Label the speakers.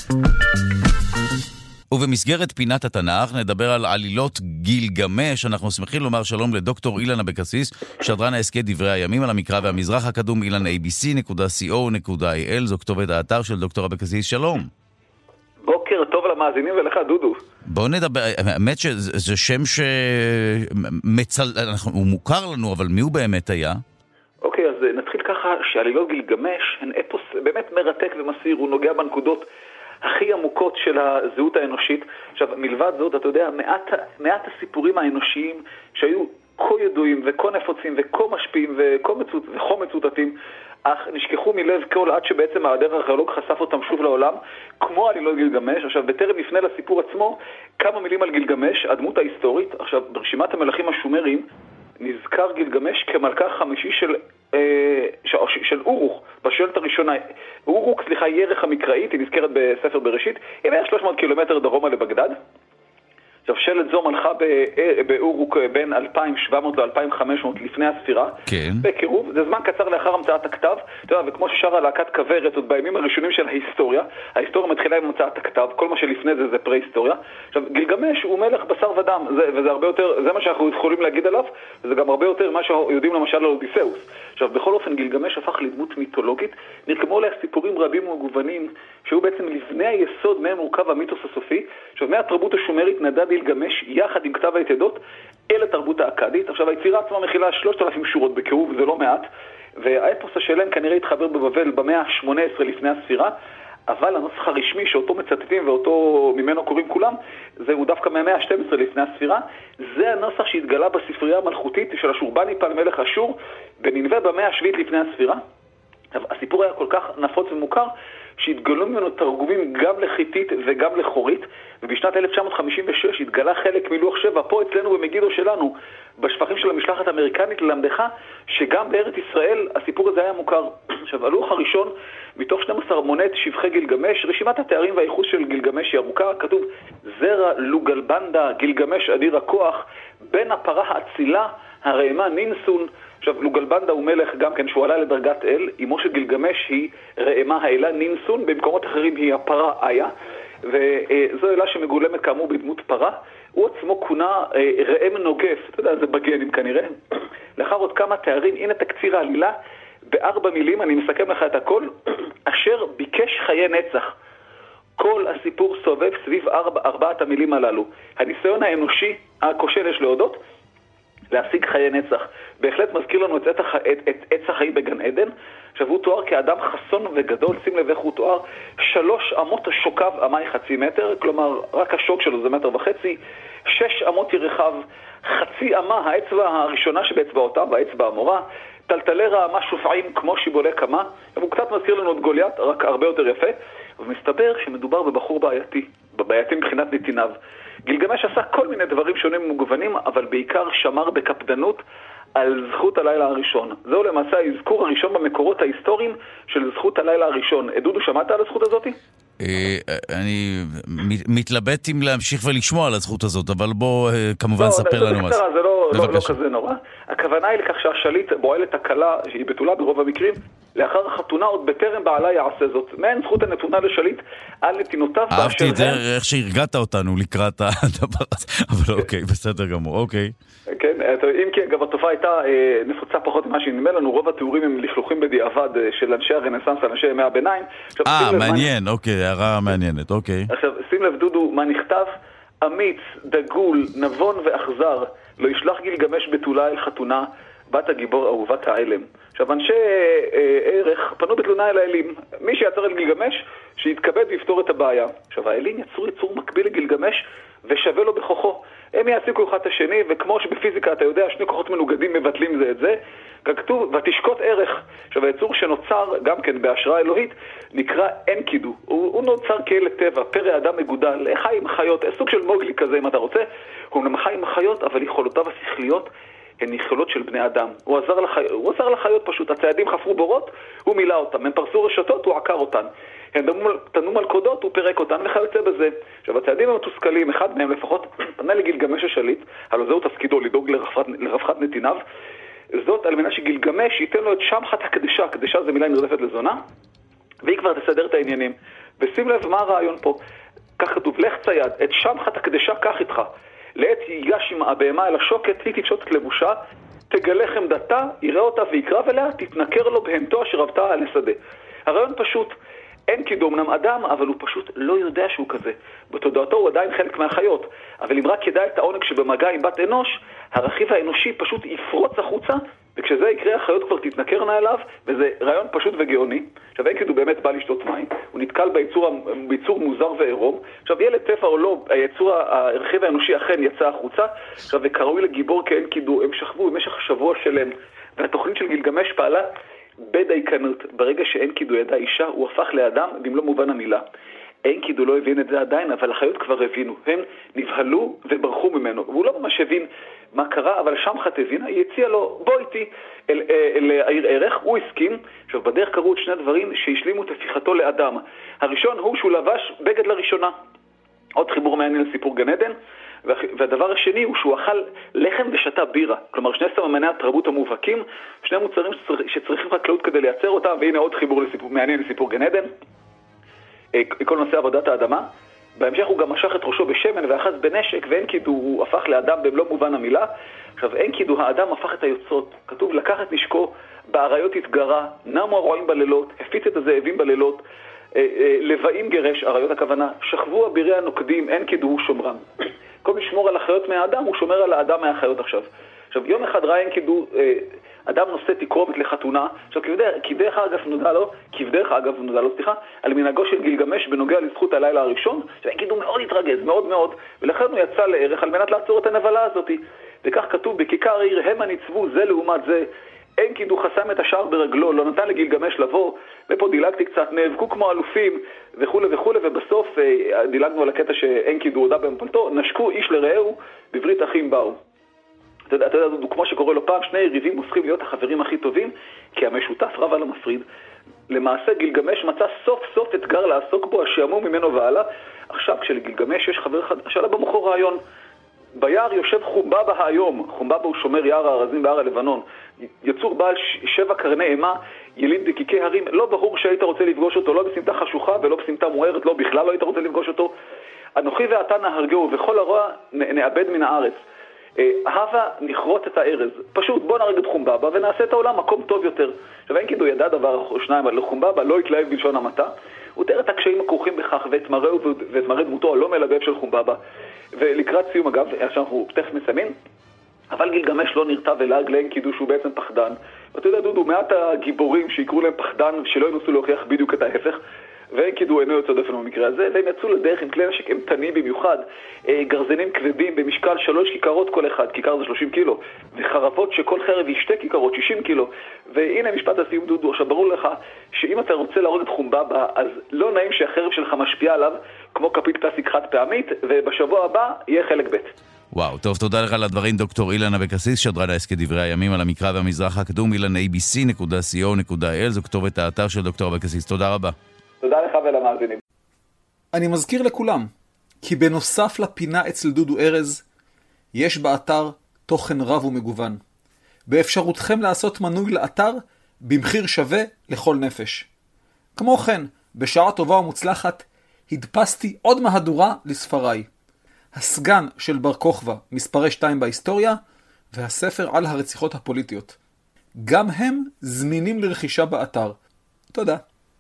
Speaker 1: ובמסגרת פינת התנ"ך נדבר על עלילות גילגמש. אנחנו שמחים לומר שלום לדוקטור אילן אבקסיס, שדרן העסקי דברי הימים על המקרא והמזרח הקדום, אילן abc.co.il. זו כתובת האתר של דוקטור אבקסיס. שלום.
Speaker 2: בוקר טוב למאזינים ולך דודו.
Speaker 1: בואו נדבר, האמת שזה שם הוא מוכר לנו, אבל מי הוא באמת היה?
Speaker 2: אוקיי, אז נתחיל ככה שעלילות גילגמש הן אפוס באמת מרתק ומסיר, הוא נוגע בנקודות הכי עמוקות של הזהות האנושית. עכשיו, מלבד זאת, אתה יודע, מעט הסיפורים האנושיים שהיו כה ידועים וכה נפוצים וכה משפיעים וכה מצוטטים, אך נשכחו מלב כל עד שבעצם העדר הארכיאולוג חשף אותם שוב לעולם, כמו עלילות גילגמש. עכשיו, בטרם נפנה לסיפור עצמו, כמה מילים על גילגמש, הדמות ההיסטורית. עכשיו, ברשימת המלכים השומרים נזכר גילגמש כמלכה חמישי של אורוך, בשושלת הראשונה. אורוך, ירך המקראית, היא נזכרת בספר בראשית, היא 300 קילומטר דרומה לבגדד. עכשיו, שלט זו מלכה באורוק בין 2700 ל-2500 לפני הספירה,
Speaker 1: כן.
Speaker 2: בקירוב, זה זמן קצר לאחר המצאת הכתב, אתה יודע, וכמו ששרה להקת כוורת, עוד בימים הראשונים של ההיסטוריה מתחילה עם המצאת הכתב, כל מה שלפני זה פרה-היסטוריה. עכשיו, גילגמש הוא מלך בשר ודם, וזה הרבה יותר, זה מה שאנחנו יכולים להגיד עליו, וזה גם הרבה יותר מה שיודעים למשל על אודיסאוס. עכשיו, בכל אופן, גילגמש הפך לדמות מיתולוגית, נרקמו עליה סיפורים רבים ומגוונים, שהיו בעצם לבני היסוד מהם מורכב המיתוס הסופי. עכשיו, מהתרבות השומרית נדד גילגמש יחד עם כתב היתדות אל התרבות האכדית. עכשיו, היצירה עצמה מכילה 3,000 שורות בקירוב, זה לא מעט, והאפוס השלם כנראה התחבר בבבל במאה ה-18 לפני הספירה, אבל הנוסח הרשמי שאותו מצטטים ואותו ממנו קוראים כולם, זהו דווקא מהמאה ה-12 לפני הספירה. זה הנוסח שהתגלה בספרייה המלכותית של אשורבניפל מלך אשור בנינווה במאה השביעית לפני הספירה. הסיפור היה כל כך נפוץ ומוכר שהתגלו ממנו תרגומים גם לחיתית וגם לחורית, ובשנת 1956 התגלה חלק מלוח 7 פה אצלנו במגידו שלנו, בשפחים של המשלחת האמריקנית, ללמדך שגם בארץ ישראל הסיפור הזה היה מוכר. עכשיו, הלוח הראשון מתוך 12 מונת שבחי גילגמש, רשימת התארים והייחוס של גילגמש היא ארוכה, כתוב זרע לוגלבנדה, גילגמש אדיר הכוח, בן הפרה האצילה, הרעמה נינסון. עכשיו, לוגלבנדה הוא מלך גם כן שהוא עלה לדרגת אל, אמו של גילגמש היא רעמה האלה נינסון, במקומות אחרים היא הפרה איה, וזו אלה שמגולמת כאמור בדמות פרה. הוא עצמו כונה רעם נוגף, אתה יודע, זה בגנים כנראה. לאחר עוד כמה תארים, הנה תקציר העלילה, ב4 מילים, אני מסכם לך את הכל, אשר ביקש חיי נצח. כל הסיפור סובב סביב 4 המילים הללו. הניסיון האנושי, הכושל יש להודות, להשיג חיי נצח. בהחלט מזכיר לנו את עץ החיים בגן עדן. עכשיו, הוא תואר כאדם חסון וגדול, שים לב איך הוא תואר, 3 אמות השוקיו, אמי 0.5 מטר, כלומר רק השוק שלו זה 1.5 מטר, 6 אמות ירחיו, 0.5 אמה, האצבע הראשונה שבאצבעותיו, האצבע המורה, טלטלי רעמה שופעים כמו שיבולי קמה. הוא קצת מזכיר לנו את גוליית, רק הרבה יותר יפה, ומסתבר שמדובר בבחור בעייתי מבחינת נתיניו. גילגמש עשה כל מיני דברים שונים ומגוונים, אבל בעיקר שמר בקפדנות על זכות הלילה הראשון. זהו למעשה האזכור הראשון במקורות ההיסטוריים של זכות הלילה הראשון. דודו, שמעת על הזכות הזאת?
Speaker 1: אני מתלבט אם להמשיך ולשמוע על הזכות הזאת, אבל בוא כמובן ספר לנו מה זה.
Speaker 2: זה לא כזה נורא. הכוונה היא לכך שהשליט בועל את הכלה, שהיא בתולה ברוב המקרים, לאחר החתונה עוד בטרם בעלה יעשה זאת. מעין זכות הנתונה לשליט על נתינותיו.
Speaker 1: אהבתי את זה, איך שהרגעת אותנו לקראת הדבר הזה. אבל אוקיי, בסדר גמור, אוקיי.
Speaker 2: כן, אם כי גם התופעה הייתה נפוצה פחות ממה שנדמה לנו, רוב התיאורים הם לכלוכים בדיעבד של אנשי הרנסנס, אנשי ימי הביניים.
Speaker 1: מעניין, אוקיי, הערה מעניינת, אוקיי.
Speaker 2: עכשיו, שים לב דודו, מה נכתב? אמיץ, דגול, נבון ואכזר, לא ישלח גילגמש בתולה אל חתונה, בת הגיבור אהובת העלם. עכשיו, אנשי ערך פנו בתלונה אל האלים. מי שיצר את גילגמש, שיתכבד ויפתור את הבעיה. עכשיו, האלים יצרו יצור מקביל לגילגמש ושווה לו בכוחו. הם יעסיקו אחד את השני, וכמו שבפיזיקה אתה יודע, 2 כוחות מנוגדים מבטלים זה את זה, כתוב, ותשקוט ערך. עכשיו, היצור שנוצר גם כן בהשראה אלוהית, נקרא אנקידו. הוא נוצר כאל טבע, פרא אדם מגודל, חי עם חיות, סוג של מוגלי כזה אם אתה רוצה. הוא חי עם חיות, אבל יכולותיו השכליות הן יכולות של בני אדם. הוא עזר לחיות פשוט. הציידים חפרו בורות, הוא מילא אותם. הם פרסו רשתות, הוא עקר אותן. הם תנו מלכודות, הוא פרק אותן וכיוצא בזה. עכשיו, הציידים המתוסכלים, אחד מהם לפחות, פנה לגילגמש השליט, הלוא זהו תפקידו לדאוג לרווחת נתיניו. זאת על מנה שגילגמש ייתן לו את שמחת הקדשה. הקדשה זה מילה נרדפת לזונה, והיא כבר תסדר את העניינים. ושים לב מה הרעיון פה. כך כתוב, לך צייד, את שמחת הקדשה קח איתך. לעת ייגש עם הבהמה אל השוקת, היא תפשוט את לבושה, תגלה חמדתה, יראה אותה ויקרא אליה, תתנכר לו בהמתו אשר רבתה על השדה. הרעיון פשוט, אין קידום אמנם אדם, אבל הוא פשוט לא יודע שהוא כזה. בתודעתו הוא עדיין חלק מהחיות, אבל אם רק ידע את העונג שבמגע עם בת אנוש, הרכיב האנושי פשוט יפרוץ החוצה, וכשזה יקרה החיות כבר תתנכרנה אליו, וזה רעיון פשוט וגאוני. עכשיו אין כאילו באמת בא לשתות מים, הוא נתקל ביצור מוזר ועירום. עכשיו ילד טפע או לא, הרכיב האנושי אכן יצא החוצה, עכשיו וקראוי לגיבור כי אין קידום, הם שכבו במשך שבוע שלם, והתוכנית של גילגמש פעלה בדייקנות. ברגע שאין קידו ידע אישה, הוא הפך לאדם במלוא מובן המילה. אין קידו לא הבין את זה עדיין, אבל החיות כבר הבינו. הם נבהלו וברחו ממנו. והוא לא ממש הבין מה קרה, אבל שמחת הבינה, היא הציעה לו, בוא איתי אל העיר ערך, הוא הסכים. עכשיו, בדרך קרו עוד שני דברים שהשלימו את הפיכתו לאדם. הראשון הוא שהוא לבש בגד לראשונה. עוד חיבור מעניין לסיפור גן עדן. והדבר השני הוא שהוא אכל לחם ושתה בירה. כלומר, שני סממני התרבות המובהקים, שני מוצרים שצריכים חקלאות כדי לייצר אותם, והנה עוד חיבור מעניין לסיפור גן עדן. כל נושא עבודת האדמה. בהמשך הוא גם משך את ראשו בשמן ואחז בנשק, ואין קידו, הוא הפך לאדם במלוא מובן המילה. עכשיו, אין קידו, האדם הפך את היוצרות. כתוב, לקח את נשקו, באריות התגרה, נמו הרועים בלילות, הפיץ את הזאבים בלילות, לבאים גרש, אריות הכוונה, שכבו אבירי הנוקדים, אין קידו, הוא שומרם. כל לשמור על החיות מהאדם, הוא שומר על האדם מהחיות עכשיו. עכשיו, יום אחד ראה אין קידו, אדם נושא תקרובת לחתונה, עכשיו כבדרך אגב נודע לו, על מנהגו של גילגמש בנוגע לזכות הלילה הראשון, שאין קידו מאוד התרגז, מאוד מאוד, ולכן הוא יצא לערך על מנת לעצור את הנבלה הזאת. וכך כתוב, בכיכר העיר המה ניצבו זה לעומת זה, אין קידו חסם את השער ברגלו, לא נתן לגילגמש לבוא, ופה דילגתי קצת, נאבקו כמו אלופים וכו' וכו', ובסוף דילגנו על הקטע שאין קידו הודה במפלתו, נשקו איש לרעהו, בברית אחים באו. אתה יודע, כמו שקורא לו פעם, שני יריבים הופכים להיות החברים הכי טובים, כי המשותף רב על המפריד. למעשה גילגמש מצא סוף סוף אתגר לעסוק בו, השעמום ממנו ועלה. עכשיו כשלגילגמש יש חבר אחד, שעלה במוחו רעיון. ביער יושב חומבבא היום, חומבבא הוא שומר יער הארזים בהר הלבנון, יצור בעל 7 קרני אימה, יליד דקיקי הרים, לא ברור שהיית רוצה לפגוש אותו, לא בסמטה חשוכה ולא בסמטה מוארת, לא בכלל לא היית רוצה לפגוש אותו. אנוכי ואתה נהרגהו וכל הרוע נאבד מן הארץ. הווה נכרות את הארז. פשוט בוא נהרג את חומבבא ונעשה את העולם מקום טוב יותר. עכשיו אין כאילו ידע דבר או שניים, אבל לחומבבא לא התלהב בלשון המעטה. הוא תיאר את הקשיים הכרוכים בכך ואת מראה דמותו הלא מלבב של חומבבא. ולקראת סיום אגב, אנחנו תכף מסיימים, אבל גילגמש לא נרתע ולעג לאין קידו שהוא בעצם פחדן. ואתה יודע דודו, מעט הגיבורים שיקראו להם פחדן שלא ינסו להוכיח בדיוק את ההפך, ואין קידו אינו יוצא דופן במקרה הזה, והם יצאו לדרך עם כלי נשק אימתני במיוחד, גרזנים כבדים במשקל 3 כיכרות כל אחד, כיכר זה 30 קילו, וחרבות שכל חרב היא 2 כיכרות, 60 קילו, והנה משפט הסיום דודו, עכשיו ברור לך שאם אתה רוצה להרוג את חומבבא, אז לא נעים שהחרב שלך משפיעה עליו כמו כפית פלסטיק חד פעמית, ובשבוע הבא יהיה חלק ב'.
Speaker 1: וואו, טוב, תודה לך על הדברים, דוקטור אילן אבקסיס, שדרן ההסכת דברי הימים על המקרא והמזרח הקדום, ilanabc.co.il, זו כתובת האתר של דוקטור אבקסיס. תודה רבה.
Speaker 2: תודה לך ולמאזינים.
Speaker 3: אני מזכיר לכולם, כי בנוסף לפינה אצל דודו ארז, יש באתר תוכן רב ומגוון. באפשרותכם לעשות מנוי לאתר במחיר שווה לכל נפש. כמו כן, בשעה טובה ומוצלחת, הדפסתי עוד מהדורה לספריי. הסגן של בר כוכבא, מספרי 2 בהיסטוריה, והספר על הרציחות הפוליטיות. גם הם זמינים לרכישה באתר. תודה.